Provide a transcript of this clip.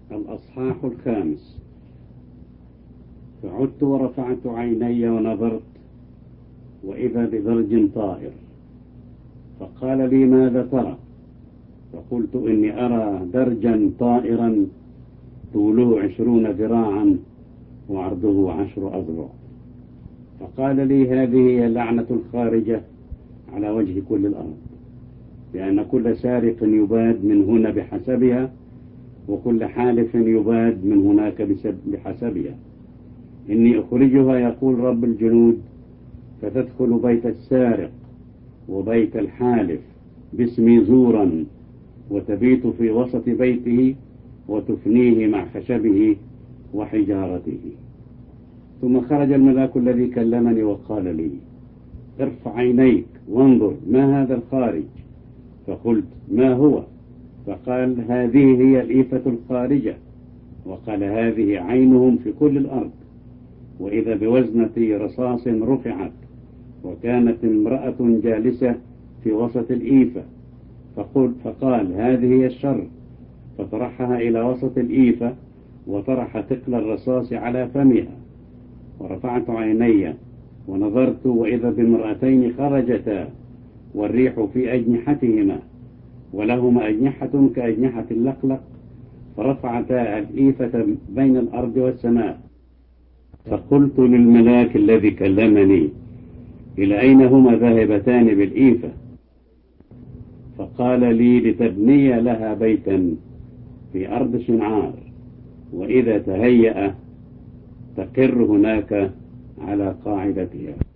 الأصحاح 5. فعدت ورفعت عيني ونظرت، وإذا بدرج طائر، فقال لي: ماذا ترى؟ فقلت: إني أرى درجا طائرا طوله 20 ذراعا وعرضه 10 أذرع. فقال لي: هذه هي اللعنة الخارجة على وجه كل الأرض، لأن كل سارق يباد من هنا بحسبها، وكل حالف يباد من هناك بحسبها. إني أخرجها، يقول رب الجنود، فتدخل بيت السارق وبيت الحالف باسمي زورا، وتبيت في وسط بيته وتفنيه مع خشبه وحجارته. ثم خرج الملاك الذي كلمني وقال لي: ارفع عينيك وانظر ما هذا الخارج. فقلت: ما هو؟ فقال: هذه هي الإيفة الخارجة. وقال: هذه عينهم في كل الأرض. وإذا بوزنة رصاص رفعت، وكانت امرأة جالسة في وسط الإيفة. فقال: هذه هي الشر. فطرحها إلى وسط الإيفة، وطرح ثقل الرصاص على فمها. ورفعت عيني ونظرت، وإذا بامرأتين خرجتا، والريح في أجنحتهما، ولهما أجنحة كأجنحة اللقلق، فرفعتا الإيفة بين الأرض والسماء. فقلت للملاك الذي كلمني: إلى أين هما ذاهبتان بالإيفة؟ فقال لي: لتبني لها بيتا في أرض شنعار، وإذا تهيأ تقر هناك على قاعدتها.